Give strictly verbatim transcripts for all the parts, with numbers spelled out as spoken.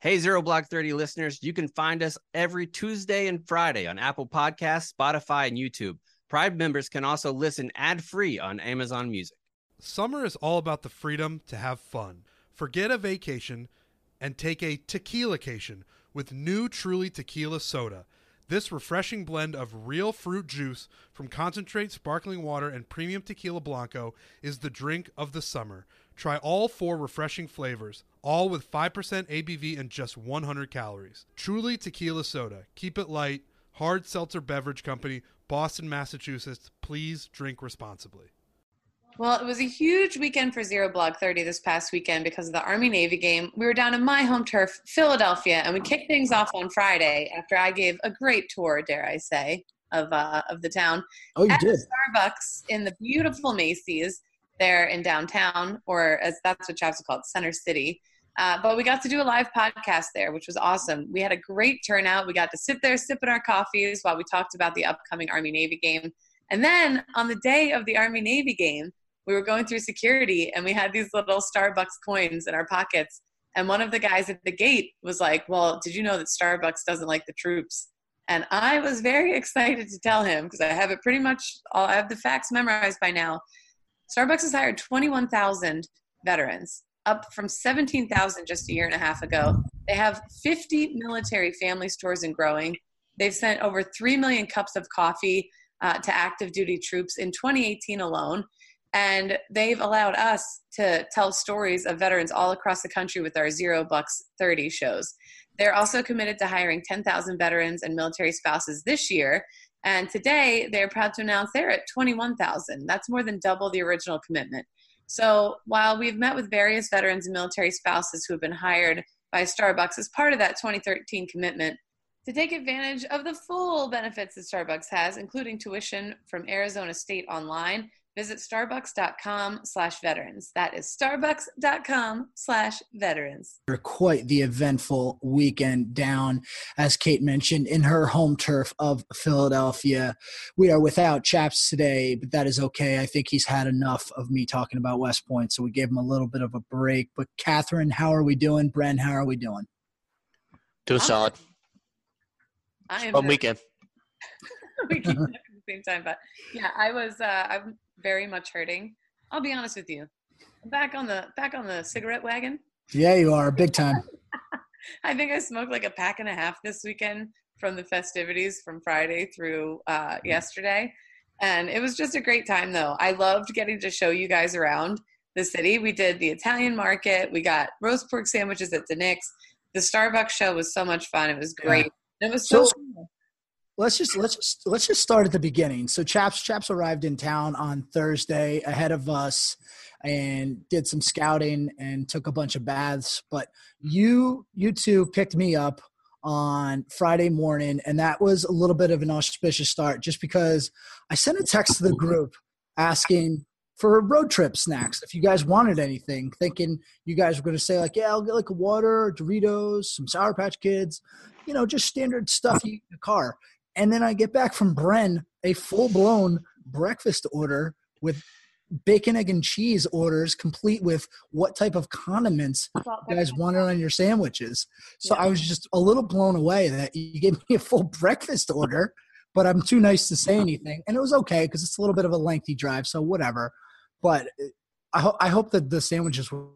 Hey, Zero Block thirty listeners, you can find us every Tuesday and Friday on Apple Podcasts, Spotify, and YouTube. Pride members can also listen ad-free on Amazon Music. Summer is all about the freedom to have fun. Forget a vacation and take a tequila-cation with new Truly Tequila Soda. This refreshing blend of real fruit juice from concentrate sparkling water and premium tequila blanco is the drink of the summer. Try all four refreshing flavors, all with five percent A B V and just one hundred calories. Truly Tequila Soda. Keep it light. Hard Seltzer Beverage Company, Boston, Massachusetts. Please drink responsibly. Well, it was a huge weekend for Zero Block thirty this past weekend because of the Army-Navy game. We were down in my home turf, Philadelphia, and we kicked things off on Friday after I gave a great tour, dare I say, of uh, of the town. Oh, you at did? Starbucks in the beautiful Macy's there in downtown, or as that's what Chaps called, Center City. Uh, but we got to do a live podcast there, which was awesome. We had a great turnout. We got to sit there sipping our coffees while we talked about the upcoming Army-Navy game. And then on the day of the Army-Navy game, we were going through security and we had these little Starbucks coins in our pockets. And one of the guys at the gate was like, well, did you know that Starbucks doesn't like the troops? And I was very excited to tell him because I have it pretty much, all, I have the facts memorized by now. Starbucks has hired twenty-one thousand veterans, up from seventeen thousand just a year and a half ago. They have fifty military family stores and growing. They've sent over three million cups of coffee uh, to active duty troops in twenty eighteen alone. And they've allowed us to tell stories of veterans all across the country with our Zero Bucks thirty shows. They're also committed to hiring ten thousand veterans and military spouses this year. And today, they're proud to announce they're at twenty-one thousand. That's more than double the original commitment. So while we've met with various veterans and military spouses who have been hired by Starbucks as part of that twenty thirteen commitment to take advantage of the full benefits that Starbucks has, including tuition from Arizona State Online, visit starbucks.com slash veterans. That is starbucks.com slash veterans. Quite the eventful weekend down, as Kate mentioned, in her home turf of Philadelphia. We are without Chaps today, but that is okay. I think he's had enough of me talking about West Point, so we gave him a little bit of a break. But Catherine, how are we doing? Bren, how are we doing? Doing solid. I am Fun weekend. we keep talking at the same time, but yeah, I was. Uh, I'm very much hurting. I'll be honest with you. I'm back on the back on the cigarette wagon. Yeah, you are big time. I think I smoked like a pack and a half this weekend from the festivities from Friday through uh, yesterday, and it was just a great time. Though I loved getting to show you guys around the city. We did the Italian market. We got roast pork sandwiches at Nick's. The Starbucks show was so much fun. It was great. Yeah. It was so, so cool. Let's just let's just let's just start at the beginning. So Chaps Chaps arrived in town on Thursday ahead of us and did some scouting and took a bunch of baths. But you you two picked me up on Friday morning, and that was a little bit of an auspicious start just because I sent a text to the group asking for road trip snacks if you guys wanted anything, thinking you guys were going to say like, yeah, I'll get like a water, Doritos, some Sour Patch Kids, you know, just standard stuff you eat in the car. And then I get back from Bren a full-blown breakfast order with bacon, egg, and cheese orders, complete with what type of condiments you guys wanted on your sandwiches. So yeah. I was just a little blown away that you gave me a full breakfast order, but I'm too nice to say anything. And it was okay because it's a little bit of a lengthy drive, so whatever. But I, ho- I hope that the sandwiches were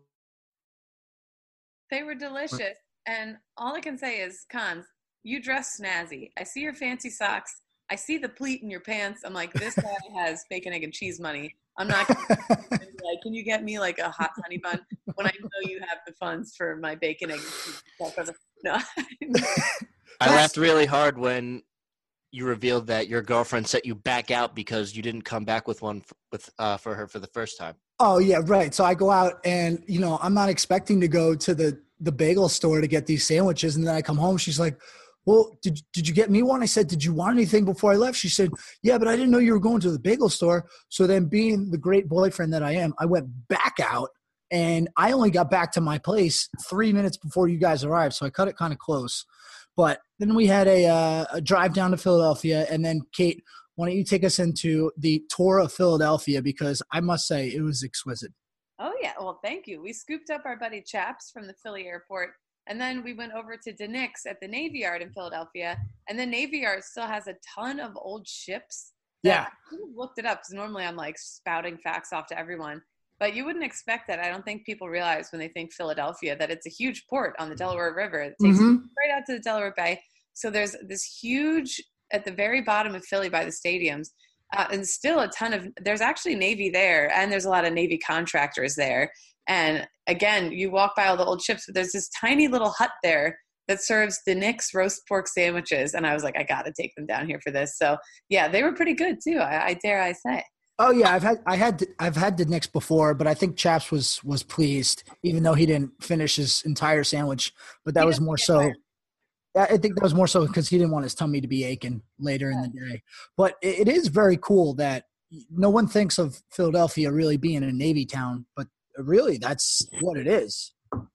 – They were delicious. And all I can say is, Cons, you dress snazzy. I see your fancy socks. I see the pleat in your pants. I'm like, this guy has bacon, egg, and cheese money. I'm not going to be like, can you get me like a hot honey bun when I know you have the funds for my bacon, egg, and cheese? No. I laughed really hard when you revealed that your girlfriend set you back out because you didn't come back with one for, with uh, for her for the first time. Oh, yeah, right. So I go out and, you know, I'm not expecting to go to the, the bagel store to get these sandwiches. And then I come home. She's like, well, did, did you get me one? I said, did you want anything before I left? She said, yeah, but I didn't know you were going to the bagel store. So then being the great boyfriend that I am, I went back out and I only got back to my place three minutes before you guys arrived. So I cut it kind of close. But then we had a, uh, a drive down to Philadelphia. And then, Kate, why don't you take us into the tour of Philadelphia? Because I must say it was exquisite. Oh, yeah. Well, thank you. We scooped up our buddy Chaps from the Philly airport And then we went over to DeNix at the Navy Yard in Philadelphia. And the Navy Yard still has a ton of old ships. Yeah. I looked it up because normally I'm like spouting facts off to everyone. But you wouldn't expect that. I don't think people realize when they think Philadelphia that it's a huge port on the Delaware River. It takes Mhm. you right out to the Delaware Bay. So there's this huge, at the very bottom of Philly by the stadiums, uh, and still a ton of, there's actually Navy there, and there's a lot of Navy contractors there. And again, you walk by all the old ships, but there's this tiny little hut there that serves the Nick's roast pork sandwiches. And I was like, I got to take them down here for this. So yeah, they were pretty good too. I, I dare I say. Oh yeah, I've had I had I've had the Knicks before, but I think Chaps was was pleased, even though he didn't finish his entire sandwich. But that He was doesn't more get so. tired. I think that was more so because he didn't want his tummy to be aching later in the day. But it, it is very cool that no one thinks of Philadelphia really being a Navy town, but really that's what it is.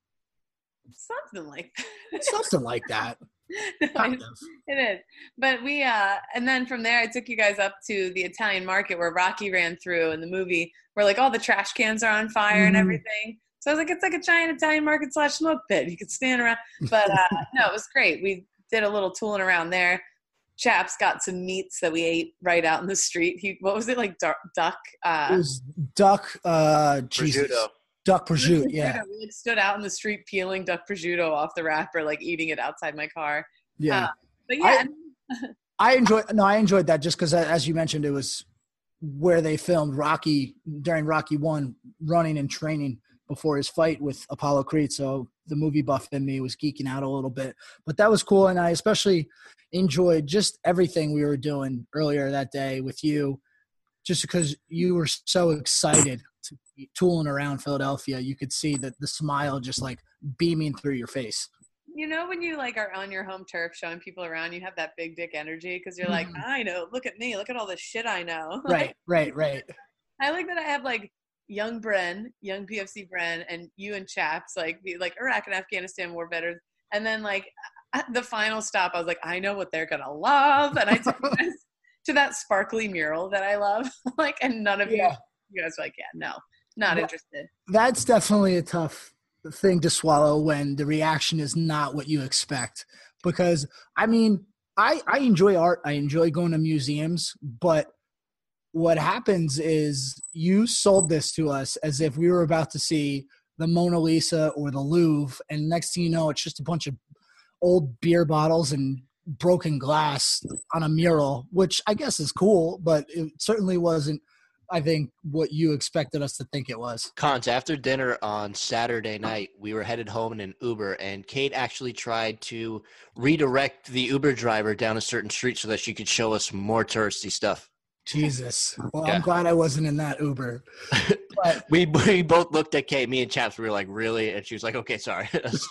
Something like that. Something like that. No, Kind it, of. it is. But we, uh, and then from there, I took you guys up to the Italian market where Rocky ran through in the movie, where like all the trash cans are on fire and Mhm. everything. So I was like, it's like a giant Italian market slash smoke pit. You could stand around. But uh, no, it was great. We did a little tooling around there. Chaps got some meats that we ate right out in the street. He, what was it, like duck? duck uh, It was duck, uh, Jesus. Prosciutto. Duck prosciutto, yeah. We like, stood out in the street peeling duck prosciutto off the wrapper, like eating it outside my car. Yeah. Uh, but yeah, I enjoyed no, I enjoyed that just because, as you mentioned, it was where they filmed Rocky during Rocky One, running and training before his fight with Apollo Creed. So the movie buff in me was geeking out a little bit, but that was cool, and I especially enjoyed just everything we were doing earlier that day with you, just because you were so excited to be tooling around Philadelphia. You could see that the smile just like beaming through your face. you know when you like are on your home turf showing people around, you have that big dick energy because you're like, Mhm. I know, look at me, look at all this shit I know. Right, right, right. I like that I have like young Bren, young P F C Bren, and you and Chaps, like the like Iraq and Afghanistan war veterans, and then like at the final stop, I was like, I know what they're gonna love, and I took you guys to that sparkly mural that I love, like, and none of Yeah. you, you guys were like, yeah, no, not Yeah. interested. That's definitely a tough thing to swallow when the reaction is not what you expect. Because I mean, I, I enjoy art. I enjoy going to museums, but what happens is you sold this to us as if we were about to see the Mona Lisa or the Louvre. And next thing you know, it's just a bunch of old beer bottles and broken glass on a mural, which I guess is cool, but it certainly wasn't, I think, what you expected us to think it was. Cons, after dinner on Saturday night, we were headed home in an Uber, and Kate actually tried to redirect the Uber driver down a certain street so that she could show us more touristy stuff. Jesus. Well, Yeah. I'm glad I wasn't in that Uber. But We we both looked at Kate, me and Chaps, we were like, really? And she was like, okay, sorry.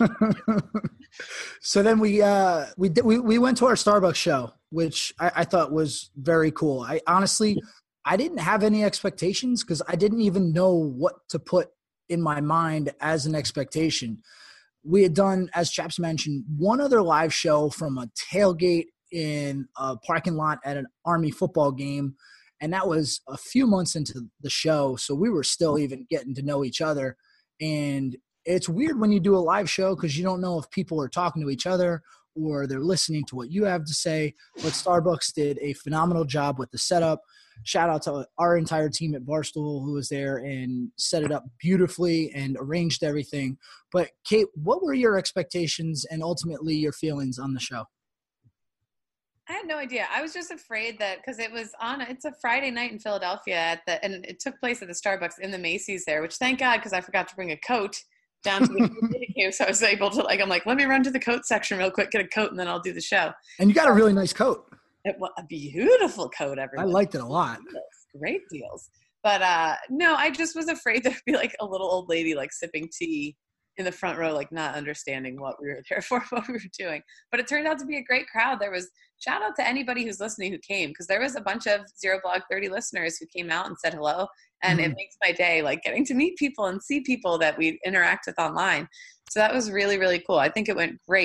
so then we uh we did, we we went to our Starbucks show, which I, I thought was very cool. I honestly I didn't have any expectations because I didn't even know what to put in my mind as an expectation. We had done, as Chaps mentioned, one other live show from a tailgate in a parking lot at an Army football game, and that was a few months into the show, so we were still even getting to know each other. And it's weird when you do a live show because you don't know if people are talking to each other or they're listening to what you have to say. But Starbucks did a phenomenal job with the setup. Shout out to our entire team at Barstool who was there and set it up beautifully and arranged everything. But Kate, what were your expectations and ultimately your feelings on the show? I had no idea. I was just afraid that because it was on, it's a Friday night in Philadelphia at the, and it took place at the Starbucks in the Macy's there, which thank God, because I forgot to bring a coat down to the queue. So I was able to like, I'm like, let me run to the coat section real quick, get a coat, and then I'll do the show. And you got a really nice coat. It was a beautiful coat, I everyone. liked it a lot. Great deals. But uh, no, I just was afraid there'd be like a little old lady like sipping tea in the front row, like not understanding what we were there for, what we were doing. But it turned out to be a great crowd. There was, shout out to anybody who's listening who came, because there was a bunch of Zero Blog thirty listeners who came out and said hello. And Mm-hmm. it makes my day, like getting to meet people and see people that we interact with online. So that was really, really cool. I think it went great.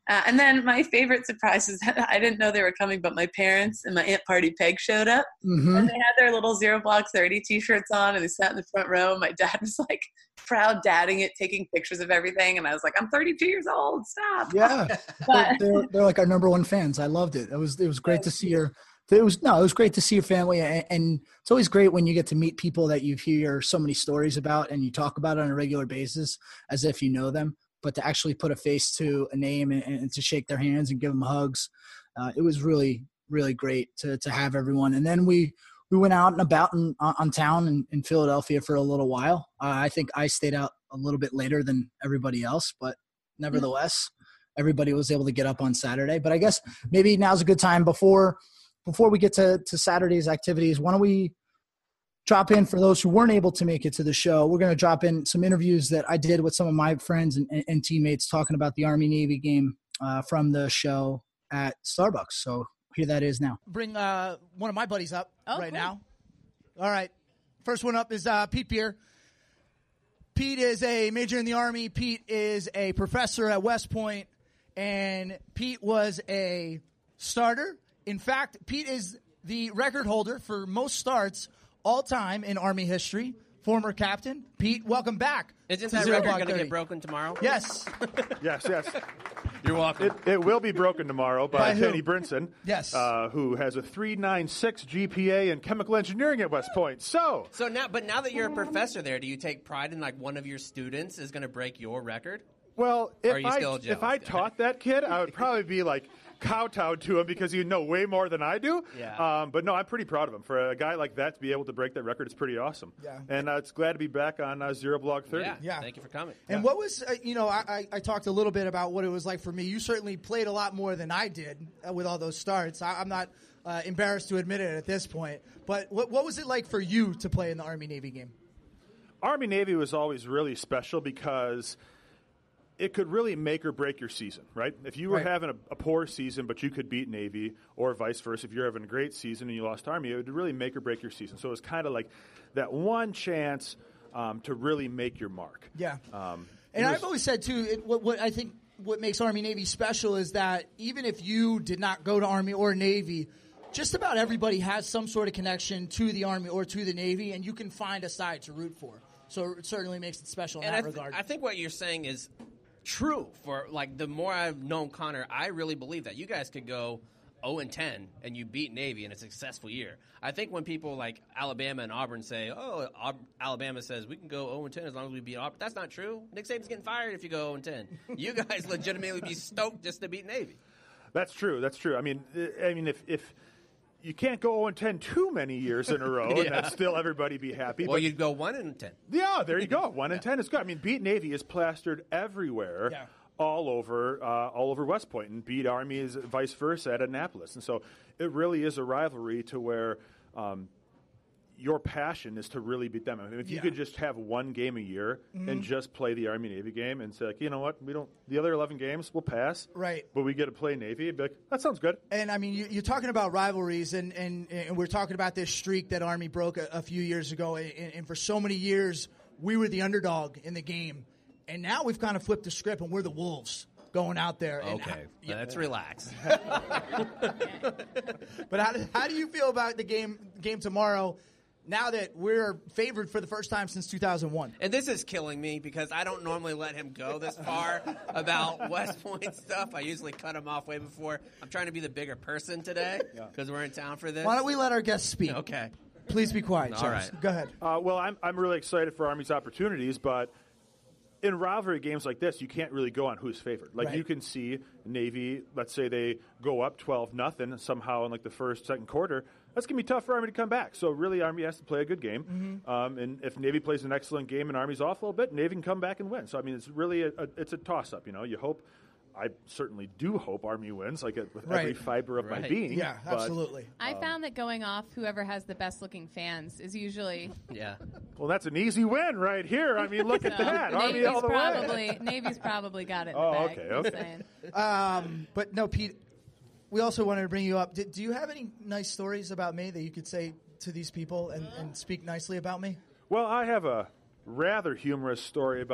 Uh, and then my favorite surprise is that I didn't know they were coming, but my parents and my Aunt Party Peg showed up. Mm-hmm. And they had their little Zero Block thirty t-shirts on, and they sat in the front row. My dad was like proud dadding it, taking pictures of everything. And I was like, I'm thirty-two years old. Stop. Yeah. But, they're, they're like our number one fans. I loved it. It was, it was great to see your, it was, no, it was great to see your family. And, and it's always great when you get to meet people that you hear so many stories about and you talk about it on a regular basis as if you know them. But to actually put a face to a name and, and to shake their hands and give them hugs, uh, it was really, really great to to have everyone. And then we we went out and about in, on, on town in, in Philadelphia for a little while. Uh, I think I stayed out a little bit later than everybody else, but nevertheless, everybody was able to get up on Saturday. But I guess maybe now's a good time before before we get to, to Saturday's activities. Why don't we drop in for those who weren't able to make it to the show? We're going to drop in some interviews that I did with some of my friends and, and, and teammates talking about the Army-Navy game uh, from the show at Starbucks. So here that is now. Bring uh, one of my buddies up oh, right cool. now. All right. First one up is uh, Pete Beer. Pete is a major in the Army. Pete is a professor at West Point. And Pete was a starter. In fact, Pete is the record holder for most starts all time in Army history. Former captain. Pete, welcome back. Isn't to that Zero record Block going to thirty. get broken tomorrow? Yes. Yes, yes. You're welcome. It, it will be broken tomorrow by, By who? Kenny Brinson. Yes. Uh, who has a three point nine six G P A in chemical engineering at West Point. So, So now, but now that you're a professor there, do you take pride in like one of your students is going to break your record? well, Are if you I, still jealous? if I taught that kid, I would probably be like kowtowed to him because he'd know way more than I do. Yeah. Um, but no, I'm pretty proud of him. For a guy like that to be able to break that record, it's pretty awesome. Yeah. And uh, it's glad to be back on uh, Zero Block thirty. Yeah. Yeah. Thank you for coming. And what was, uh, you know, I, I, I talked a little bit about what it was like for me. You certainly played a lot more than I did uh, with all those starts. I, I'm not uh, embarrassed to admit it at this point. But what, what was it like for you to play in the Army-Navy game? Army-Navy was always really special because it could really make or break your season, right? If you were Right. having a, a poor season, but you could beat Navy, or vice versa, if you're having a great season and you lost Army, it would really make or break your season. So it was kind of like that one chance um, to really make your mark. Yeah. Um, And it was- I've always said, too, it, what, what I think what makes Army-Navy special is that even if you did not go to Army or Navy, just about everybody has some sort of connection to the Army or to the Navy, and you can find a side to root for. So it certainly makes it special in And that I, th- regard. I think what you're saying is true. For like the more I've known Connor, I really believe that you guys could go oh and ten and you beat Navy in a successful year. I think when people like Alabama and Auburn say, "Oh, Aub- Alabama says we can go oh and ten as long as we beat Auburn," that's not true. Nick Saban's getting fired if you go oh and ten. You guys legitimately be stoked just to beat Navy. That's true. That's true. I mean, I mean, if if you can't go oh and ten too many years in a row, Yeah. and then still everybody be happy. Well, but you'd go one and ten. yeah, there you go. One and ten is good. I mean, beat Navy is plastered everywhere, Yeah. all over, uh, all over West Point, and beat Army is vice versa at Annapolis. And so it really is a rivalry to where um, your passion is to really beat them. I mean, if you Yeah. could just have one game a year and just play the Army Navy game and say, like, you know what, we don't. The other eleven games we'll pass, Right. But we get to play Navy. It'd be like, that sounds good. And I mean, you, you're talking about rivalries, and, and, and we're talking about this streak that Army broke a, a few years ago. And, and for so many years, we were the underdog in the game, and now we've kind of flipped the script, and we're the Wolves going out there. And Okay, how- let's relax. But how do, how do you feel about the game game tomorrow? Now that we're favored for the first time since two thousand one. And this is killing me because I don't normally let him go this far about West Point stuff. I usually cut him off way before. I'm trying to be the bigger person today because we're in town for this. Why don't we let our guests speak? Okay. Please be quiet, All Charles. right. Go ahead. Uh, well, I'm I'm really excited for Army's opportunities, but in rivalry games like this, you can't really go on who's favored. Like Right. you can see Navy, let's say they go up twelve nothing somehow in like the first second quarter. That's gonna be tough for Army to come back. So really, Army has to play a good game. Mm-hmm. Um, and if Navy plays an excellent game and Army's off a little bit, Navy can come back and win. So I mean, it's really a, a it's a toss up. You know, you hope. I certainly do hope Army wins, like with every Right. fiber of my Right. being. Yeah, but- absolutely. I found that going off whoever has the best looking fans is usually Yeah. Well, that's an easy win right here. I mean, look at so that. Army Navy's all the way. probably Navy's probably got it in the Oh, bag. okay, I'm okay. saying. Um, but no, Pete, we also wanted to bring you up. Did, do you have any nice stories about me that you could say to these people and, and speak nicely about me? Well, I have a rather humorous story about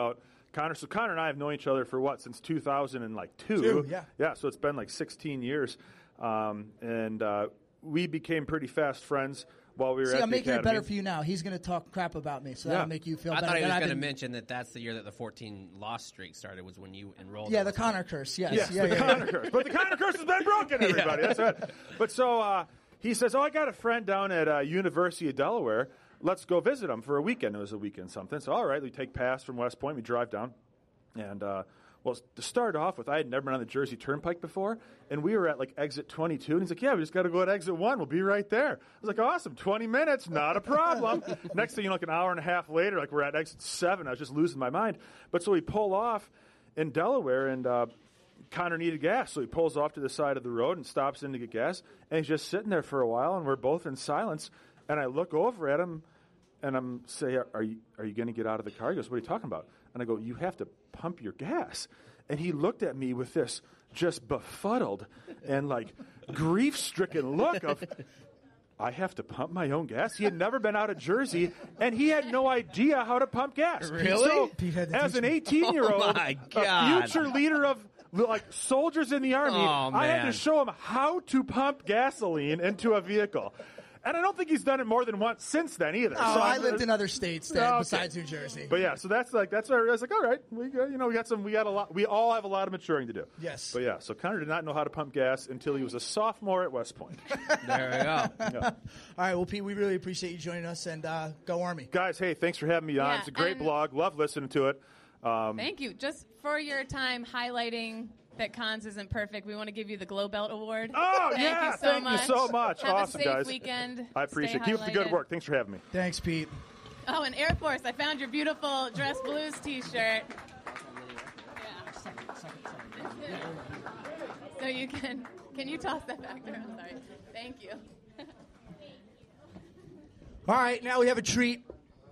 Connor. So Connor and I have known each other for what, since two thousand two? Two, yeah. Yeah, so it's been like sixteen years. Um, and uh, we became pretty fast friends while we were See, at I'm the making academy. it better for you now. He's going to talk crap about me, so Yeah. that'll make you feel I better. thought he Then was I've going to been- mention that that's the year that the fourteen loss streak started, was when you enrolled. Yeah, in the this Connor curse. Yes. Yes, yeah, the yeah, yeah. Connor curse. But the Connor curse has been broken, everybody. That's right. But so uh, he says, oh, I got a friend down at uh, University of Delaware. Let's go visit him for a weekend. It was a weekend something. So, all right, we take pass from West Point. We drive down. And, uh, well, to start off with, I had never been on the Jersey Turnpike before, and we were at, like, exit twenty-two. And he's like, yeah, we just got to go at exit one. We'll be right there. I was like, awesome, twenty minutes, not a problem. Next thing you know, like an hour and a half later, like we're at exit seven. I was just losing my mind. But so we pull off in Delaware, and uh, Connor needed gas. So he pulls off to the side of the road and stops in to get gas. And he's just sitting there for a while, and we're both in silence. And I look over at him, and I'm say, are you are you going to get out of the car? He goes, what are you talking about? And I go, you have to pump your gas. And he looked at me with this just befuddled and like grief-stricken look of, I have to pump my own gas? He had never been out of Jersey, and he had no idea how to pump gas. Really? So, Pete had to as teach an me. eighteen-year-old, Oh, my a God. future leader of like soldiers in the Army, Oh, I had man. to show him how to pump gasoline into a vehicle. And I don't think he's done it more than once since then either. Oh, So I I'm- lived in other states then, Okay. besides New Jersey. But yeah, so that's like that's where I was like, all right, we got, you know we got some we got a lot we all have a lot of maturing to do. Yes. But yeah, so Connor did not know how to pump gas until he was a sophomore at West Point. There we go. Yeah. All right, well, Pete, we really appreciate you joining us, and uh, go Army. Guys, hey, thanks for having me on. Yeah, It's a great and- blog. Love listening to it. Um, Thank you. Just for your time highlighting that Cons isn't perfect, we want to give you the Glow Belt Award. Oh, thank yeah, you so thank you much. so much. Have Awesome, a safe guys. weekend. I appreciate it. Stay Keep up the good highlighted. work. Thanks for having me. Thanks, Pete. Oh, and Air Force, I found your beautiful Dress Blues T-shirt. Yeah. So you can, can you toss that back there? I'm sorry. Thank you. All right, now we have a treat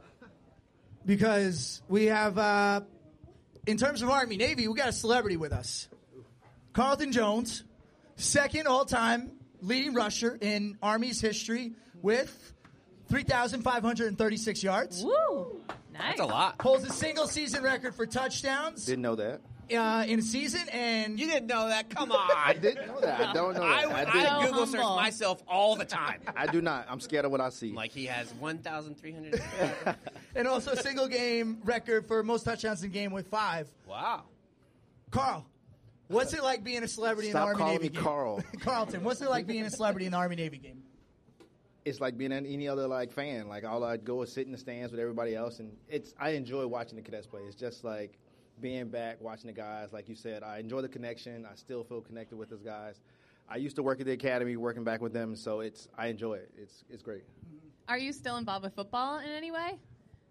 because we have, uh, in terms of Army Navy, we got a celebrity with us. Carlton Jones, second all-time leading rusher in Army's history with three thousand five hundred thirty-six yards. Woo! Nice. That's a lot. Holds a single-season record for touchdowns Didn't know that. uh, in a season, and You didn't know that? Come on. I didn't know that. I don't know I, that. I, I, did, So Google search humble. myself all the time. I do not. I'm scared of what I see. Like he has one thousand three hundred. and also a single-game record for most touchdowns in game with five. Wow. Carl, what's it like being a celebrity Stop in the calling Army Navy me game? Carl. Carlton, what's it like being a celebrity in the Army Navy game? It's like being any other like fan. Like all I'd go is sit in the stands with everybody else, and it's I enjoy watching the cadets play. It's just like being back, watching the guys. Like you said, I enjoy the connection. I still feel connected with those guys. I used to work at the academy, working back with them, so it's I enjoy it. It's it's great. Are you still involved with football in any way?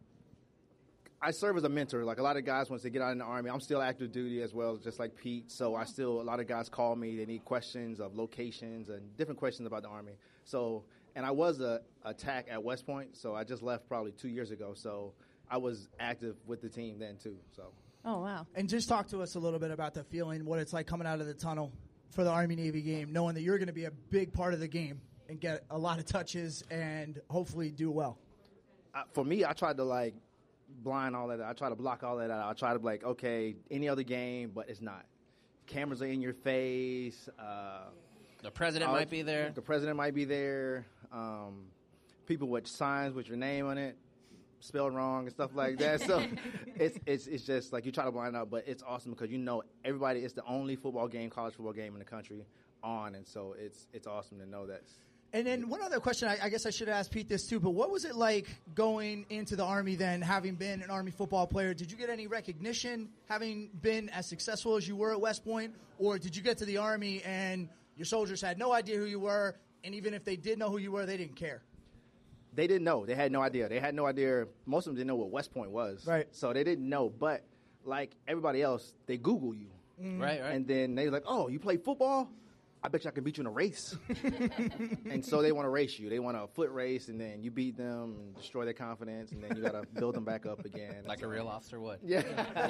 I serve as a mentor. Like a lot of guys, once they get out in the Army, I'm still active duty as well, just like Pete. So I still, a lot of guys call me. They need questions of locations and different questions about the Army. So, and I was a, a T A C at West Point, so I just left probably two years ago. So I was active with the team then too. So Oh, wow. And just talk to us a little bit about the feeling, what it's like coming out of the tunnel for the Army Navy game, knowing that you're going to be a big part of the game and get a lot of touches and hopefully do well. I, for me, I tried to like blind all that. I try to block all that out. I try to be like, okay, any other game, but it's not. Cameras are in your face. Uh, The president Uh, might be there. The president might be there. Um, people with signs with your name on it, spelled wrong and stuff like that. So it's it's it's just like you try to blind out, but it's awesome because you know everybody. It's the only football game, college football game in the country on, and so it's it's awesome to know that. And then one other question, I, I guess I should ask Pete this too, but what was it like going into the Army then, having been an Army football player? Did you get any recognition having been as successful as you were at West Point? Or did you get to the Army and your soldiers had no idea who you were, and even if they did know who you were, they didn't care? They didn't know. They had no idea. They had no idea. Most of them didn't know what West Point was. Right. So they didn't know. But like everybody else, they Google you. Right, right. And then they're like, oh, you play football? I bet you I can beat you in a race. And so they want to race you. They want a foot race, and then you beat them and destroy their confidence, and then you got to build them back up again. Like a real officer would. Yeah.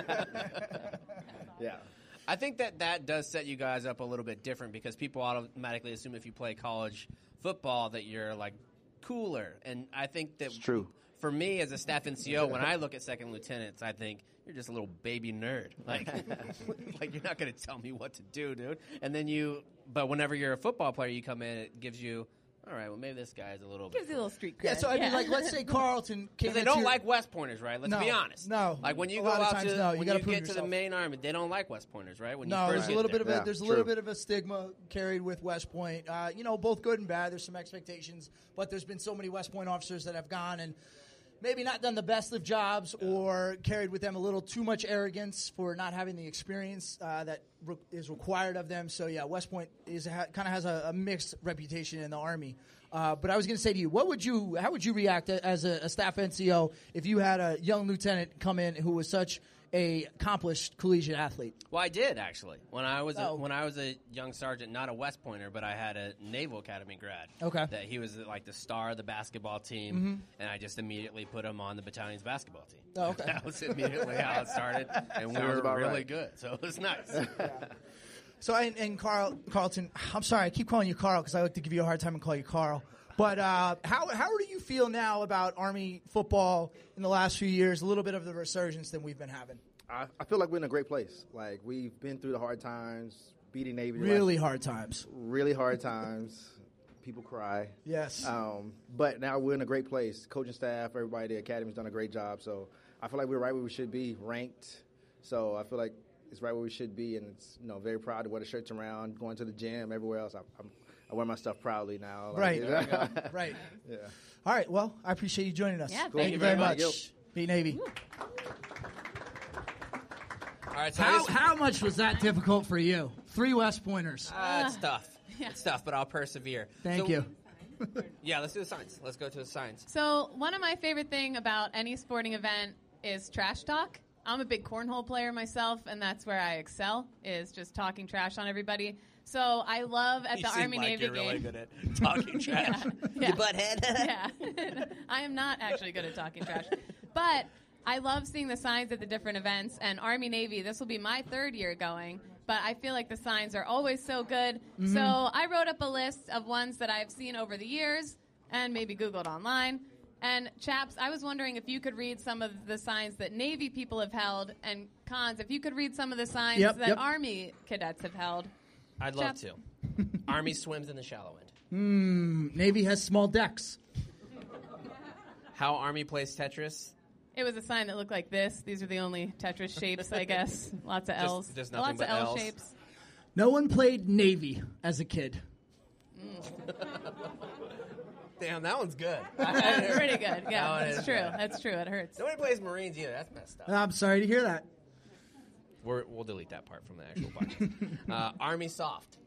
Yeah. I think that that does set you guys up a little bit different because people automatically assume if you play college football that you're like cooler. And I think that It's true. for me as a staff N C O, when I look at second lieutenants, I think you're just a little baby nerd. Like, like you're not going to tell me what to do, dude. And then you, but whenever you're a football player, you come in, it gives you, all right, well, maybe this guy's a little bit. Gives you a little street cred. Yeah, so I mean, like, let's say Carlton came Because they into don't your- like West Pointers, right? Let's No, be honest. no. Like when you A go lot of out times, to no, you when gotta you prove get to the yourself. main army, they don't like West Pointers, right? When you No, first there's a get little there. bit of a, Yeah, there's a true. little bit of a stigma carried with West Point. Uh, you know, both good and bad. There's some expectations, but there's been so many West Point officers that have gone and maybe not done the best of jobs or carried with them a little too much arrogance for not having the experience uh, that re- is required of them. So yeah, West Point is ha- kind of has a, a mixed reputation in the Army. Uh, but I was going to say to you, what would you, how would you react as a, a staff N C O if you had a young lieutenant come in who was such a accomplished collegiate athlete? Well, I did actually. When I was Oh. a, when I was a young sergeant, not a West Pointer, but I had a Naval Academy grad. Okay. That he was like the star of the basketball team, Mm-hmm. and I just immediately put him on the battalion's basketball team. Oh, okay. That was immediately how it started, and we Sounds were about really right. good. So it was nice. So, and, and Carl, Carlton, I'm sorry, I keep calling you Carl because I like to give you a hard time and call you Carl. But uh, how how do you feel now about Army football in the last few years? A little bit of the resurgence that we've been having. I, I feel like we're in a great place. Like we've been through the hard times, beating Navy. the Really last- hard times. really hard times. People cry. Yes. Um, but now we're in a great place. Coaching staff, everybody, the academy's done a great job. So I feel like we're right where we should be, ranked. So I feel like it's right where we should be, and it's you know very proud to wear the shirts around, going to the gym, everywhere else. I, I'm, I wear my stuff proudly now. Like, Right. yeah. Right. Yeah. All right. Well, I appreciate you joining us. Yeah, thank, thank you you very very much. much. Beat Navy. All right, so How this- how much was that difficult for you? Three West Pointers. uh, it's tough. Yeah. It's tough, but I'll persevere. Thank So- you. Yeah, let's do the signs. Let's go to the signs. So one of my favorite thing about any sporting event is trash talk. I'm a big cornhole player myself, and that's where I excel, is just talking trash on everybody. So I love at You the seem Army like Navy you're game. really good at talking trash. Yeah. You butthead. Yeah. I am not actually good at talking trash. But I love seeing the signs at the different events. And Army Navy, this will be my third year going. But I feel like the signs are always so good. Mm-hmm. So I wrote up a list of ones that I've seen over the years and maybe Googled online. And Chaps, I was wondering if you could read some of the signs that Navy people have held. And Cons, if you could read some of the signs Yep, that yep. Army cadets have held. I'd love Chaps. to. Army swims in the shallow end. Mm, Navy has small decks. How Army plays Tetris. It was a sign that looked like this. These are the only Tetris shapes, I guess. Lots of Just- L's. just nothing Lots but of L L's. shapes. No one played Navy as a kid. Damn, that one's good. That's pretty good. That Yeah, one that's is true. good. That's true. It hurts. Nobody plays Marines either. That's messed up. I'm sorry to hear that. We're, we'll delete that part from the actual podcast. uh, Army soft.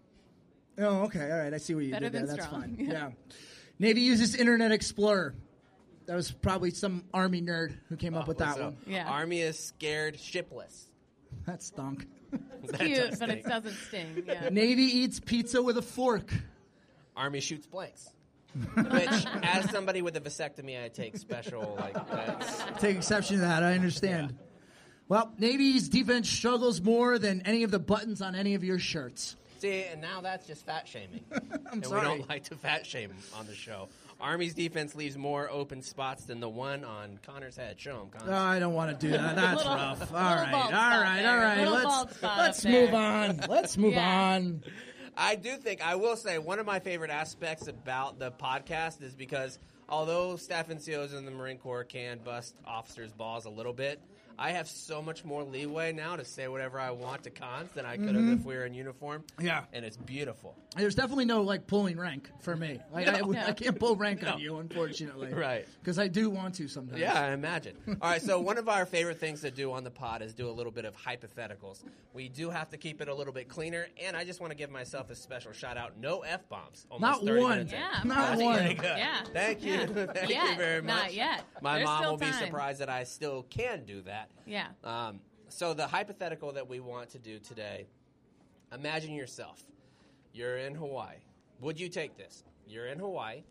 Oh, okay. All right. I see what you Better did there. than That's strong. fine. Yeah. Yeah. Navy uses Internet Explorer. That was probably some Army nerd who came up with that So, one. Yeah. Army is scared shipless. That stunk. It's That cute, does but it stink. doesn't sting. Yeah. Navy eats pizza with a fork. Army shoots blanks. Which, as somebody with a vasectomy, I take special, like, that's, Take exception to that. I understand. Well, Navy's defense struggles more than any of the buttons on any of your shirts. see, and now that's just fat shaming. I'm and sorry. we don't like to fat shame on the show. Army's defense leaves more open spots than the one on Connor's head. Show him, Connor. Oh, I don't want to do that. That's Little- rough. All little right, bald all spot right, there. all right. Little Let's bald spot let's up move there. on. Let's move Yeah. on. I do think, I will say, one of my favorite aspects about the podcast is because although staff N C Os in the Marine Corps can bust officers' balls a little bit, I have so much more leeway now to say whatever I want to cons than I could have if we were in uniform. Yeah. And it's beautiful. There's definitely no like pulling rank for me. Like I, No. I can't pull rank No. on you, unfortunately. Right. Because I do want to sometimes. Yeah, I imagine. All right, so one of our favorite things to do on the pod is do a little bit of hypotheticals. We do have to keep it a little bit cleaner, and I just want to give myself a special shout out. No F-bombs. Almost Not thirty one. minutes in. Yeah, Not probably. one. Pretty good. Yeah. Thank you. Yeah. Thank Yet. you very much. Not yet. My There's mom still will be time. surprised that I still can do that. Yeah. Um, so the hypothetical that we want to do today, imagine yourself. You're in Hawaii. Would you take this? You're in Hawaii.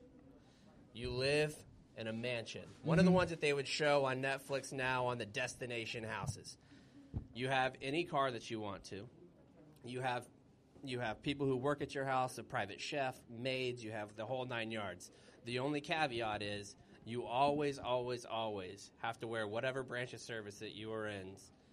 You live in a mansion. One Mm-hmm. of the ones that they would show on Netflix now on the destination houses. You have any car that you want to. You have you have people who work at your house, a private chef, maids, you have the whole nine yards. The only caveat is you always, always, always have to wear whatever branch of service that you are in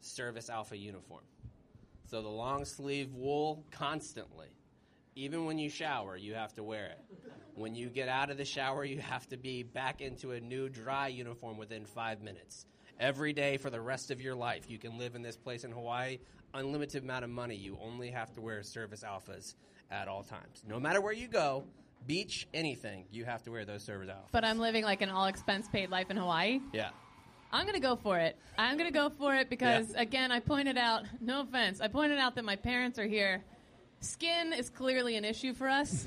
service alpha uniform. So the long sleeve wool constantly. Even when you shower, you have to wear it. When you get out of the shower, you have to be back into a new dry uniform within five minutes. Every day for the rest of your life, you can live in this place in Hawaii, unlimited amount of money. You only have to wear service alphas at all times. No matter where you go, beach, anything, you have to wear those service alphas. But I'm living like an all-expense-paid life in Hawaii. Yeah. I'm going to go for it. I'm going to go for it because, yeah. again, I pointed out, no offense, I pointed out that my parents are here. Skin is clearly an issue for us.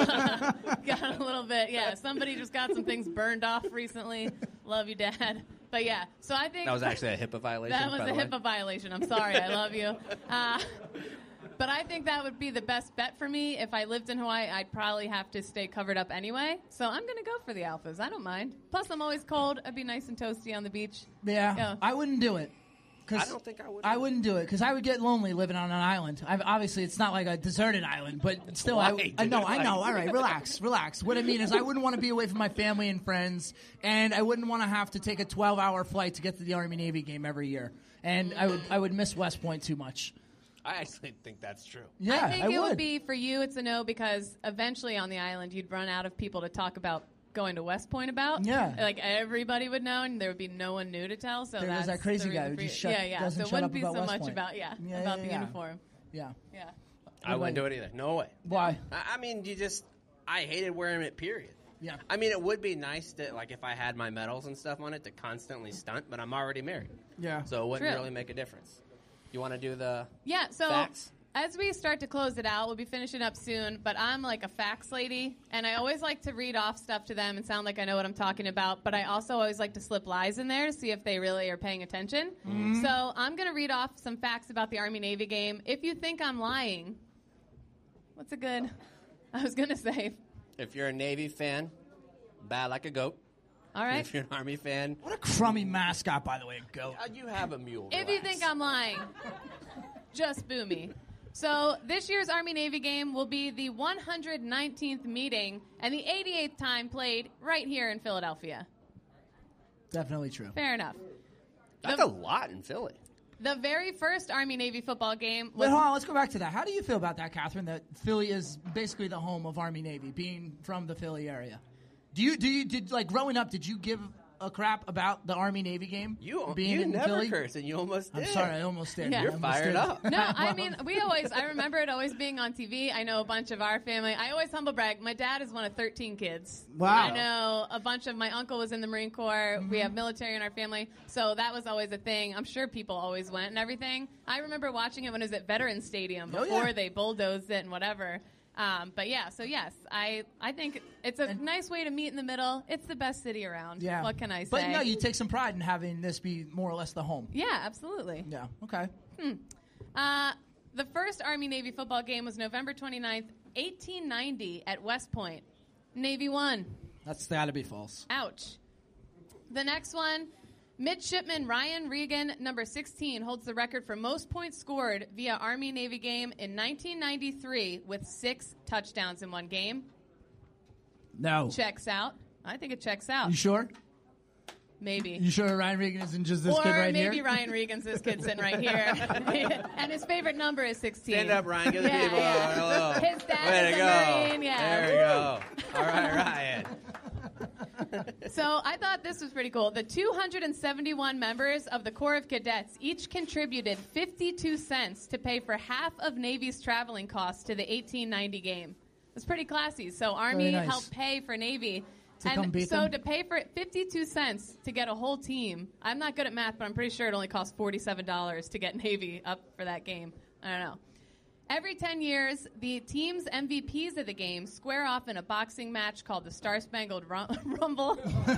Got a little bit, yeah. Somebody just got some things burned off recently. Love you, Dad. But yeah, so I think that was actually a HIPAA violation. That was a HIPAA violation. I'm sorry. I love you. Uh, but I think that would be the best bet for me. If I lived in Hawaii, I'd probably have to stay covered up anyway. So I'm going to go for the alphas. I don't mind. Plus, I'm always cold. I'd be nice and toasty on the beach. Yeah, yeah. I wouldn't do it. I don't think I would. I wouldn't do it because I would get lonely living on an island. I've, obviously, it's not like a deserted island, but still, Why, I, dude? I know, I Why? know. All right, relax, relax. What I mean is, I wouldn't want to be away from my family and friends, and I wouldn't want to have to take a twelve-hour flight to get to the Army Navy game every year, and I would, I would miss West Point too much. I actually think that's true. Yeah, I think I it would. would be for you. It's a no because eventually on the island you'd run out of people to talk about going to West Point about. Yeah. Like everybody would know, and there would be no one new to tell. So There was that's that crazy the guy reason who for just you- shut- yeah, yeah. doesn't So it shut wouldn't up be about so West much Point. about yeah, Yeah, about yeah, the yeah. uniform. Yeah. Yeah. I wouldn't do it either. No way. Why? I, I mean, you just, I hated wearing it, period. Yeah. I mean, it would be nice to, like, if I had my medals and stuff on it to constantly stunt, but I'm already married. Yeah. So it wouldn't True. really make a difference. You want to do the Yeah, so facts? as we start to close it out, we'll be finishing up soon, but I'm like a facts lady, and I always like to read off stuff to them and sound like I know what I'm talking about, but I also always like to slip lies in there to see if they really are paying attention. Mm-hmm. So I'm going to read off some facts about the Army-Navy game. If you think I'm lying, what's a good... I was going to say... If you're a Navy fan, bad like a goat. All right. If you're an Army fan, What a crummy mascot, by the way, goat. uh, you have a mule. If you relax. think I'm lying, just boo me. So this year's Army-Navy game will be the one hundred nineteenth meeting and the eighty-eighth time played right here in Philadelphia. Definitely true. Fair enough. That's the, a lot in Philly. The very first Army-Navy football game Wait, was... hold on, let's go back to that. How do you feel about that, Catherine, that Philly is basically the home of Army-Navy, being from the Philly area? Do you, do you, did, like, growing up, did you give a crap about the Army-Navy game? You, being you in never Philly? cursed, and you almost did. I'm sorry, I almost did. Yeah. I You're almost fired did. up. No, I mean, we always, I remember it always being on T V. I know a bunch of our family. I always humble brag. My dad is one of thirteen kids. Wow. I know a bunch of, my uncle was in the Marine Corps. Mm-hmm. We have military in our family. So that was always a thing. I'm sure people always went and everything. I remember watching it when it was at Veterans Stadium Oh, before yeah. they bulldozed it and whatever. Um, but yeah, so yes, I, I think it's a nice way to meet in the middle. It's the best city around. Yeah. What can I say? But no, you take some pride in having this be more or less the home. Yeah, absolutely. Yeah, okay. Uh, the first Army-Navy football game was November twenty-ninth, eighteen ninety at West Point. Navy won. That's got to be false. Ouch. The next one, Midshipman Ryan Regan, number sixteen, holds the record for most points scored via Army-Navy game in nineteen ninety-three with six touchdowns in one game. No. Checks out. I think it checks out. You sure? Maybe. You sure Ryan Regan isn't just this or kid right maybe here? Ryan Regan's this kid sitting right here. And his favorite number is sixteen. Stand up, Ryan. Give the Yeah, people yeah. a hello. His dad Way is to a go. Marine, yeah. There we go. All right, Ryan. So I thought this was pretty cool. The two hundred seventy-one members of the Corps of Cadets each contributed fifty-two cents to pay for half of Navy's traveling costs to the eighteen ninety game. It's pretty classy. So Army Very nice. helped pay for Navy. To and come beat so them? to pay for it, fifty-two cents to get a whole team. I'm not good at math, but I'm pretty sure it only cost forty-seven dollars to get Navy up for that game. I don't know. Every ten years, the team's M V Ps of the game square off in a boxing match called the Star Spangled Rum- Rumble.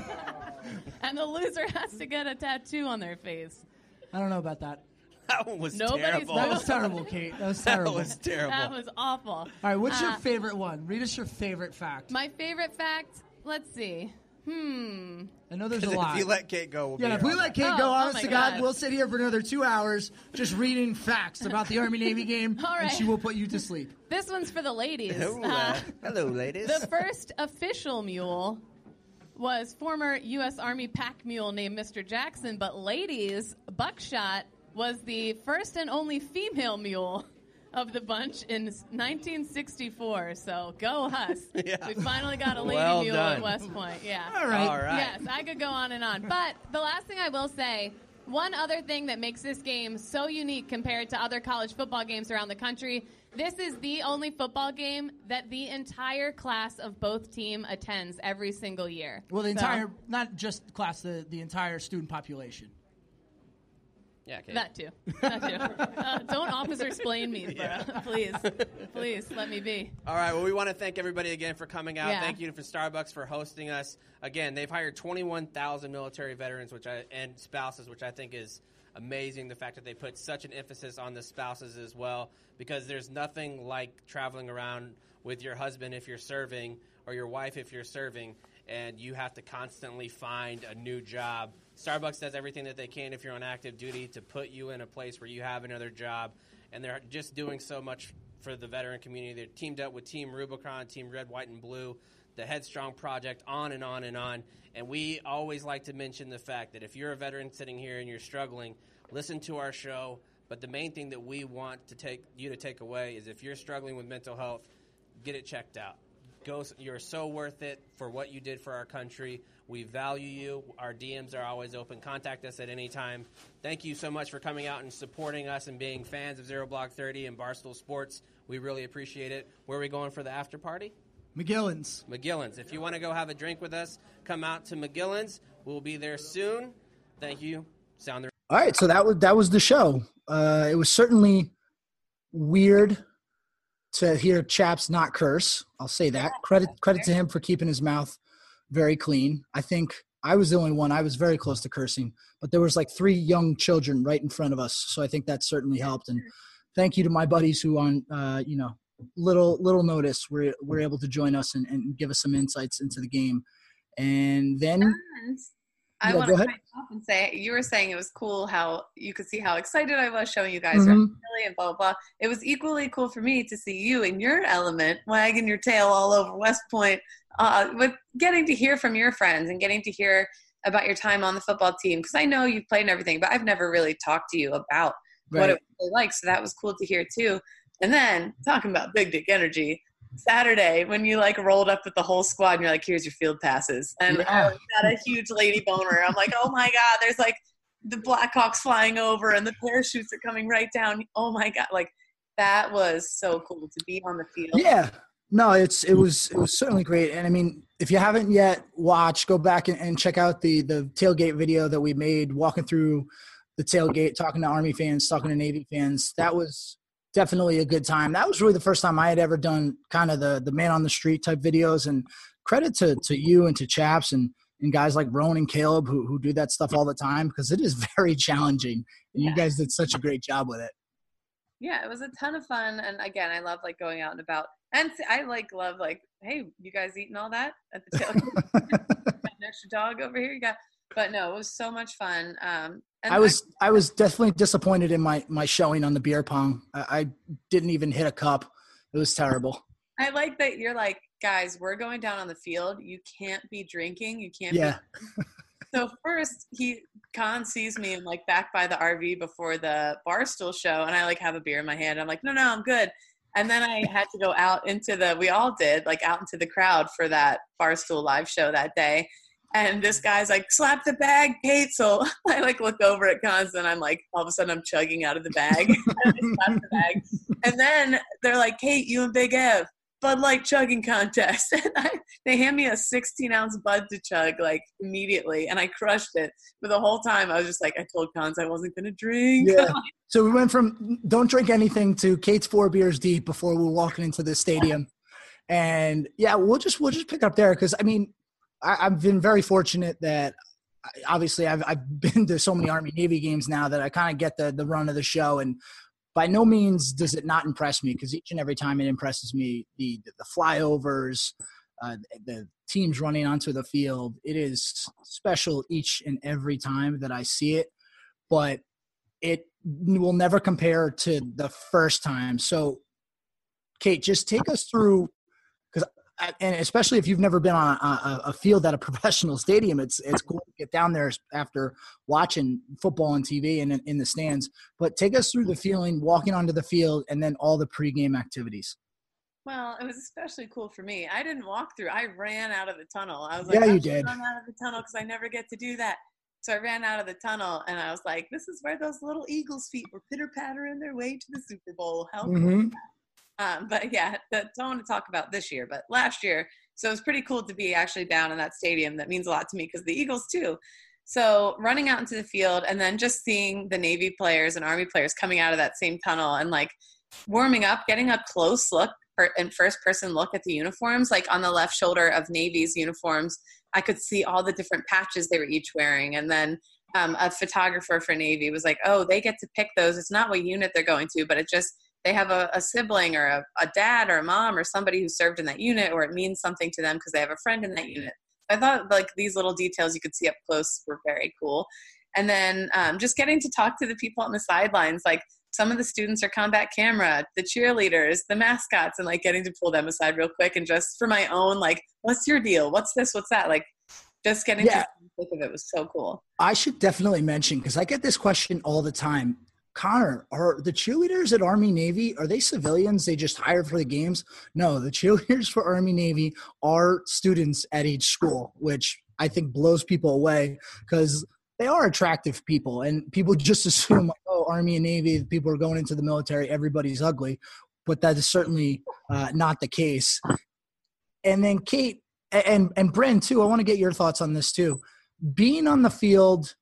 And the loser has to get a tattoo on their face. I don't know about that. That one was Nobody's terrible. That was terrible, Kate. That was That terrible. was terrible. That was awful. All right, what's your Uh, favorite one? Read us your favorite fact. My favorite fact, let's see. Hmm. I know there's a 'Cause lot. If you let Kate go, we'll yeah, be if here we all let night. Kate Oh, go, oh honest my to God, God. we'll sit here for another two hours just reading facts about the Army-Navy game, All and right. she will put you to sleep. This one's for the ladies. Hello, Uh, uh, hello, ladies. the first official mule was former U S Army pack mule named Mister Jackson, but ladies, Buckshot was the first and only female mule of the bunch in nineteen sixty-four. So go Huss. Yeah. We finally got a lady Well mule done. at West Point. Yeah. All right. All right. Yes, I could go on and on. But the last thing I will say, one other thing that makes this game so unique compared to other college football games around the country, this is the only football game that the entire class of both team attends every single year. Well, the So- entire, not just class, the, the entire student population. Yeah, Kate. That too. That too. Uh, don't officer explain me, bro. Please. Please, let me be. All right. Well, we want to thank everybody again for coming out. Yeah. Thank you for Starbucks for hosting us. Again, they've hired twenty-one thousand military veterans, which I, and spouses, which I think is amazing. The fact that they put such an emphasis on the spouses as well, because there's nothing like traveling around with your husband if you're serving or your wife if you're serving, and you have to constantly find a new job. Starbucks does everything that they can if you're on active duty to put you in a place where you have another job, and they're just doing so much for the veteran community. They're teamed up with Team Rubicon, Team Red, White, and Blue, the Headstrong Project, on and on and on. And we always like to mention the fact that if you're a veteran sitting here and you're struggling, listen to our show. But the main thing that we want to take you to take away is if you're struggling with mental health, get it checked out. Go, you're so worth it for what you did for our country. We value you. Our D Ms are always open. Contact us at any time. Thank you so much for coming out and supporting us and being fans of Zero Block thirty and Barstool Sports. We really appreciate it. Where are we going for the after party? McGillen's. McGillen's. If you want to go have a drink with us, come out to McGillen's. We'll be there soon. Thank you. Sound the All right, so that was that was the show. Uh, it was certainly weird to hear Chaps not curse. I'll say that. Credit credit to him for keeping his mouth very clean. I think I was the only one. I was very close to cursing, but there was like three young children right in front of us, so I think that certainly helped. And thank you to my buddies who on uh, you know little little notice were were able to join us and, and give us some insights into the game. And then And I Yeah, want go to ahead. cut you off and say you were saying it was cool how you could see how excited I was showing you guys Mhm. really and blah blah blah. It was equally cool for me to see you in your element, wagging your tail all over West Point, uh, with getting to hear from your friends and getting to hear about your time on the football team. Because I know you've played and everything, but I've never really talked to you about what Right. it was like. So that was cool to hear too. And then talking about big dick energy. Saturday when you like rolled up with the whole squad and you're like, here's your field passes. And Yeah. I got a huge lady boner. I'm like, oh my God, there's like the Blackhawks flying over and the parachutes are coming right down. Oh my God. Like that was so cool to be on the field. Yeah. No, it's it was it was certainly great. And I mean, if you haven't yet watched, go back and, and check out the the tailgate video that we made walking through the tailgate, talking to Army fans, talking to Navy fans. That was definitely a good time. That was really the first time I had ever done kind of the the man on the street type videos. And credit to to you and to Chaps and and guys like Roan and Caleb who who do that stuff all the time, because it is very challenging. And you guys did such a great job with it. Yeah, it was a ton of fun. And again, I love like going out and about. And I like love like, hey, you guys eating all that at the tailgate? Got an extra dog over here. You got, but no, it was so much fun. Um, and I was I was definitely disappointed in my my showing on the beer pong. I, I didn't even hit a cup. It was terrible. I like that you're like, guys, we're going down on the field. You can't be drinking. You can't Yeah. be. So first, he Con sees me and like back by the R V before the Barstool show, and I like have a beer in my hand. I'm like, no, no, I'm good. And then I had to go out into the, we all did, like out into the crowd for that Barstool live show that day. And this guy's like, slap the bag, Kate. So I like look over at Cons and I'm like, all of a sudden I'm chugging out of the bag. I slap the bag. And then they're like, Kate, you and Big Ev, Bud Light chugging contest. And I, they hand me a sixteen ounce Bud to chug like immediately. And I crushed it. But the whole time I was just like, I told Cons I wasn't going to drink. Yeah. So we went from don't drink anything to Kate's four beers deep before we were walking into the stadium. And yeah, we'll just we'll just pick up there because I mean, I, I've been very fortunate that obviously I've I've been to so many Army Navy games now that I kind of get the the run of the show. And by no means does it not impress me, because each and every time it impresses me. The the flyovers, uh, the teams running onto the field, it is special each and every time that I see it. But it will never compare to the first time. So, Kate, just take us through, because and especially if you've never been on a, a field at a professional stadium, it's it's cool to get down there after watching football on T V and in, in the stands. But take us through the feeling walking onto the field and then all the pregame activities. Well, it was especially cool for me. I didn't walk through. I ran out of the tunnel. I was like, yeah, I you did. run out of the tunnel because I never get to do that. So I ran out of the tunnel, and I was like, this is where those little Eagles' feet were pitter-pattering their way to the Super Bowl. How cool Mm-hmm. is that? Um, but, yeah, that, don't want to talk about this year, but last year. So it was pretty cool to be actually down in that stadium. That means a lot to me because the Eagles, too. So running out into the field and then just seeing the Navy players and Army players coming out of that same tunnel and, like, warming up, getting a close look and first person look at the uniforms, like on the left shoulder of Navy's uniforms, I could see all the different patches they were each wearing. And then um, a photographer for Navy was like, oh, they get to pick those. It's not what unit they're going to, but it just, they have a, a sibling or a, a dad or a mom or somebody who served in that unit, or it means something to them because they have a friend in that unit. I thought like these little details you could see up close were very cool. And then um, just getting to talk to the people on the sidelines, like some of the students are combat camera, the cheerleaders, the mascots, and like getting to pull them aside real quick and just for my own, like, what's your deal? What's this? What's that? Like just getting Yeah. to think of it was so cool. I should definitely mention, because I get this question all the time. Connor, are the cheerleaders at Army Navy, are they civilians they just hired for the games? No, the cheerleaders for Army Navy are students at each school, which I think blows people away because they are attractive people, and people just assume, oh, Army and Navy, people are going into the military, everybody's ugly, but that is certainly uh, not the case. And then Kate and, and Bryn too, I want to get your thoughts on this too. Being on the field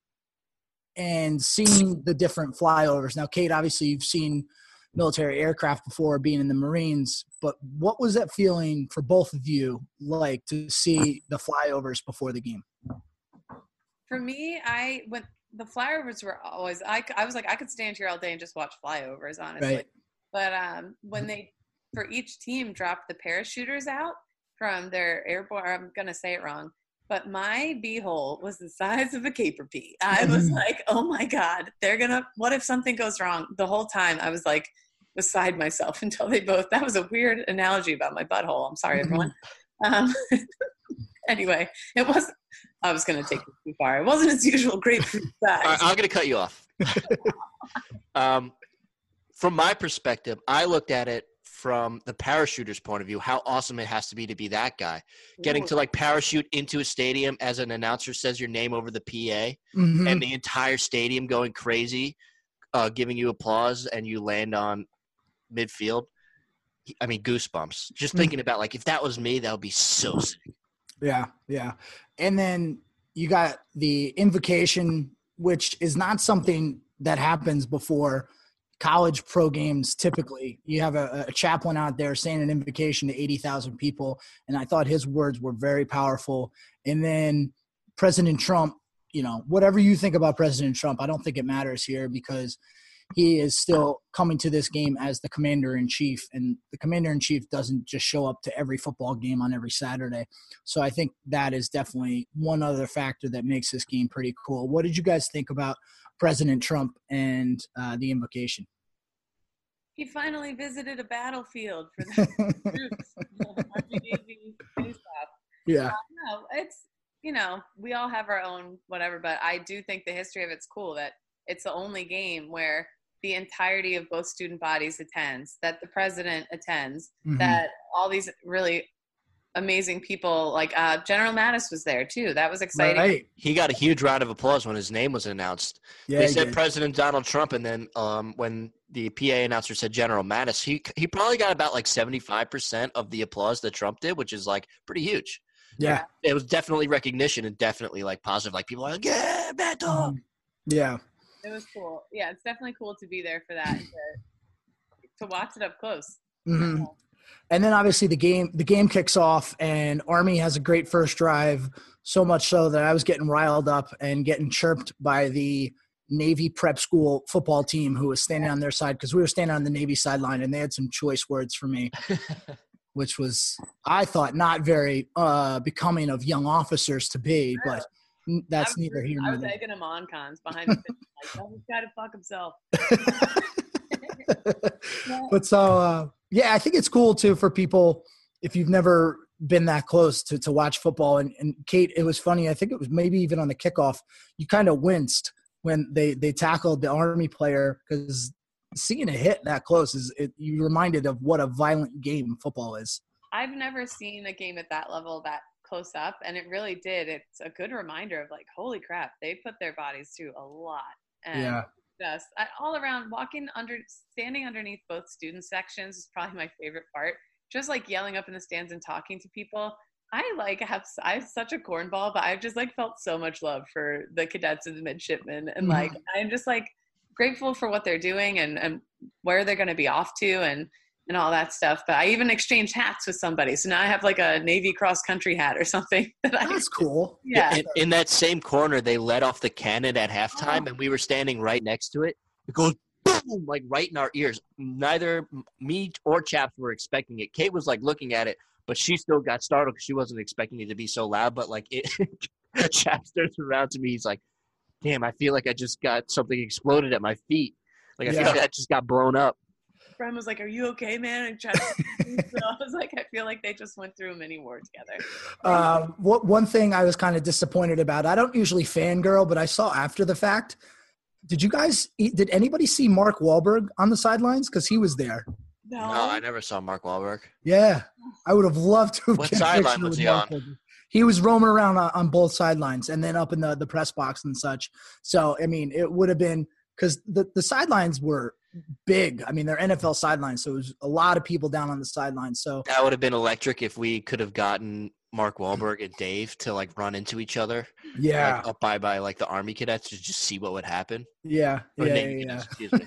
and seeing the different flyovers. Now, Kate, obviously you've seen military aircraft before, being in the Marines, but what was that feeling for both of you like to see the flyovers before the game? For me, I went, the flyovers were always, I, I was like, I could stand here all day and just watch flyovers, honestly. Right. But um, when they, for each team, dropped the parachuters out from their airborne, I'm going to say it wrong, but my beehole was the size of a caper pea. I was like, oh my God, they're going to, what if something goes wrong? The whole time I was like beside myself until they both, that was a weird analogy about my butthole. I'm sorry, everyone. um, anyway, it wasn't, I was going to take it too far. It wasn't its usual grapefruit size. All right, I'm going to cut you off. um, from my perspective, I looked at it from the parachuter's point of view, how awesome it has to be to be that guy. Getting to like parachute into a stadium as an announcer says your name over the P A Mm-hmm. and the entire stadium going crazy, uh, giving you applause, and you land on midfield. I mean, goosebumps. Just thinking about like, if that was me, that would be so sick. Yeah, yeah. And then you got the invocation, which is not something that happens before college pro games. Typically, you have a, a chaplain out there saying an invocation to eighty thousand people, and I thought his words were very powerful. And then President Trump, you know, whatever you think about President Trump, I don't think it matters here because he is still coming to this game as the commander-in-chief, and the commander-in-chief doesn't just show up to every football game on every Saturday. So I think that is definitely one other factor that makes this game pretty cool. What did you guys think about President Trump and uh, the invocation? He finally visited a battlefield for the troops. Yeah. Uh, no, it's, you know, we all have our own whatever, but I do think the history of it's cool that it's the only game where the entirety of both student bodies attends, that the president attends, Mhm. that all these really amazing people, like uh, General Mattis was there too. That was exciting. Right. He got a huge round of applause when his name was announced. Yeah, they he said did. President Donald Trump, and then um, when the P A announcer said General Mattis, he he probably got about like seventy-five percent of the applause that Trump did, which is like pretty huge. Yeah. It was definitely recognition and definitely like positive. Like people are like, yeah, bad dog. Yeah. It was cool. Yeah, it's definitely cool to be there for that and to, to watch it up close. Mm-hmm. And then obviously the game the game kicks off, and Army has a great first drive, so much so that I was getting riled up and getting chirped by the Navy prep school football team who was standing on their side, because we were standing on the Navy sideline, and they had some choice words for me, which was, I thought, not very uh, becoming of young officers to be, but that's I was, neither here I nor was there. egging him on, cons behind the fence, like, tell this guy to fuck himself. But so, uh, yeah, I think it's cool too for people, if you've never been that close to, to watch football. And, and Kate, it was funny. I think it was maybe even on the kickoff, you kind of winced when they, they tackled the Army player, because seeing a hit that close is it, you reminded of what a violent game football is. I've never seen a game at that level that close up, and it really did. It's a good reminder of like, holy crap, they put their bodies through a lot. And Yeah. just I, all around walking under, standing underneath both student sections is probably my favorite part. Just like yelling up in the stands and talking to people. I like have I have such a cornball, but I've just like felt so much love for the cadets and the midshipmen, and like Mm-hmm. I'm just like grateful for what they're doing and, and where they're going to be off to and and all that stuff. But I even exchanged hats with somebody, so now I have like a Navy cross country hat or something. That I, That's cool. yeah, In, in that same corner, they let off the cannon at halftime, and we were standing right next to it. It goes boom, like right in our ears. Neither me or Chaps were expecting it. Kate was like looking at it, but she still got startled because she wasn't expecting it to be so loud. But like it, Chaps turns around to me. He's like, "Damn, I feel like I just got something exploded at my feet. Like I Yeah. feel like I just got blown up." friend was like, "Are you okay, man?" And tried to, so I was like, I feel like they just went through a mini war together. Um, what one thing I was kind of disappointed about, I don't usually fangirl, but I saw after the fact. Did you guys, did anybody see Mark Wahlberg on the sidelines? Because he was there. No, No, I never saw Mark Wahlberg. Yeah. I would have loved to have What get a sideline picture was with he Mark on? Wahlberg. He was roaming around on, on both sidelines and then up in the, the press box and such. So, I mean, it would have been – because the, the sidelines were big. I mean, they're N F L sidelines, so it was a lot of people down on the sidelines. So That would have been electric if we could have gotten Mark Wahlberg and Dave to like run into each other. yeah, Like, up by by like the Army cadets to just see what would happen. yeah, Or yeah, Navy yeah, cadets, yeah. excuse me.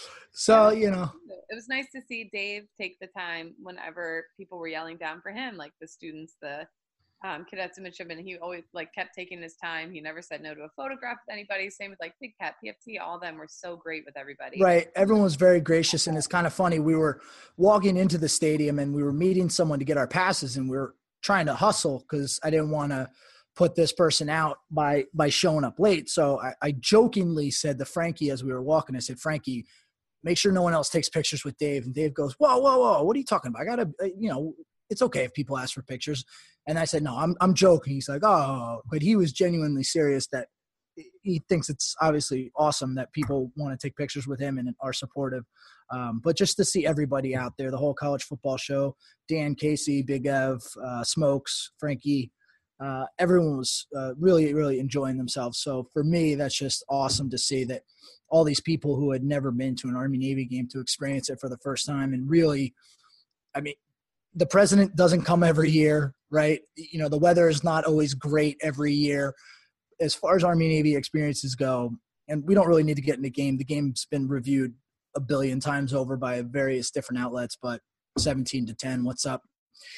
So, you know, it was nice to see Dave take the time whenever people were yelling down for him, like the students, the um, cadets and midshipmen. He always like kept taking his time. He never said no to a photograph with anybody. Same with like Big Cat, P F T. All of them were so great with everybody. right. Everyone was very gracious, and it's kind of funny. We were walking into the stadium and we were meeting someone to get our passes, and we were trying to hustle because I didn't want to put this person out by by showing up late. So I, I jokingly said to Frankie as we were walking, I said, "Frankie, make sure no one else takes pictures with Dave." And Dave goes, "Whoa, whoa, whoa! What are you talking about? I gotta, you know, it's okay if people ask for pictures." And I said, "No, I'm I'm joking." He's like, "Oh," but he was genuinely serious that he thinks it's obviously awesome that people want to take pictures with him and are supportive. Um, but just to see everybody out there, the whole college football show, Dan, Casey, Big Ev, uh, Smokes, Frankie, uh, everyone was uh, really, really enjoying themselves. So for me, that's just awesome to see that all these people who had never been to an Army-Navy game to experience it for the first time. And really, I mean, the president doesn't come every year, right? You know, the weather is not always great every year. As far as Army-Navy experiences go, and we don't really need to get in the game. The game's been reviewed a billion times over by various different outlets, but seventeen to ten, what's up?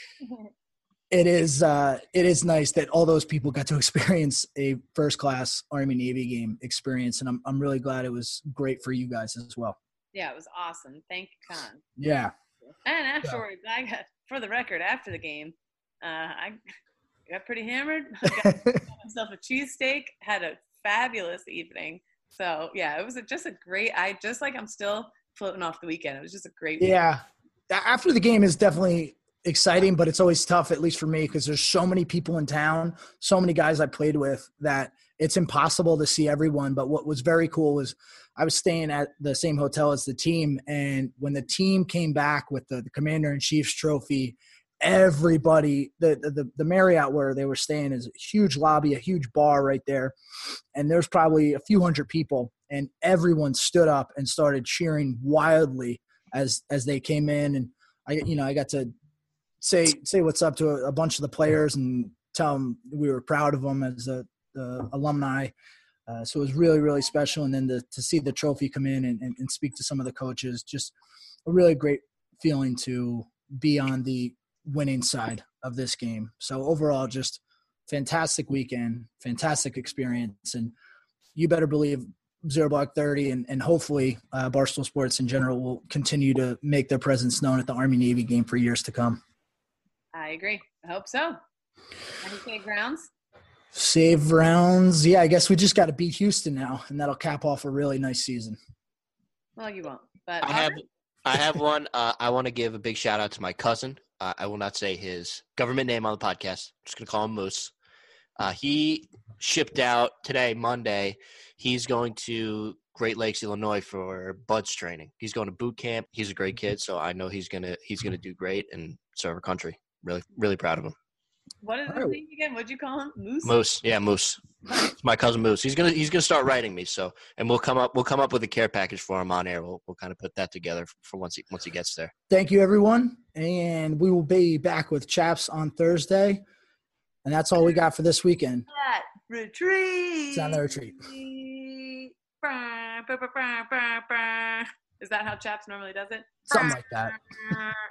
It is uh, it is nice that all those people got to experience a first-class Army-Navy game experience, and I'm I'm really glad it was great for you guys as well. Yeah, it was awesome. Thank you, Con. Yeah. And afterwards, I got, for the record, after the game, uh, I got pretty hammered. I got myself a cheesesteak, had a fabulous evening. So, yeah, it was a, just a great, I just like, I'm still floating off the weekend. It was just a great weekend. Yeah. After the game is definitely exciting, but it's always tough, at least for me, because there's so many people in town, so many guys I played with that it's impossible to see everyone. But what was very cool was I was staying at the same hotel as the team, and when the team came back with the, the Commander-in-Chief's trophy, everybody, the, the the Marriott where they were staying is a huge lobby, a huge bar right there, and there's probably a few hundred people, and everyone stood up and started cheering wildly as as they came in. And I, you know, I got to say say what's up to a, a bunch of the players and tell them we were proud of them as a, the alumni. Uh, so it was really, really special. And then to, to see the trophy come in and, and, and speak to some of the coaches, just a really great feeling to be on the winning side of this game. So overall, just fantastic weekend, fantastic experience. And you better believe Zero Block thirty and, and hopefully uh, Barstool Sports in general will continue to make their presence known at the Army-Navy game for years to come. I agree. I hope so. Any big rounds? Save rounds. Yeah, I guess we just got to beat Houston now, and that'll cap off a really nice season. Well, you won't. But I have I have one. Uh, I want to give a big shout out to my cousin Uh, I will not say his government name on the podcast. I'm just going to call him Moose. Uh, he shipped out today, Monday. He's going to Great Lakes, Illinois for buds training. He's going to boot camp. He's a great kid, so I know he's gonna he's gonna do great and serve our country. Really, really proud of him. What is his name again? What'd you call him? Moose. Moose, yeah, Moose. It's my cousin Moose. He's gonna he's gonna start writing me. So, and we'll come up we'll come up with a care package for him on air. We'll we'll kind of put that together for once he once he gets there. Thank you, everyone, and we will be back with Chaps on Thursday. And that's all we got for this weekend. Retreat. It's on the retreat. Is that how Chaps normally does it? Something like that.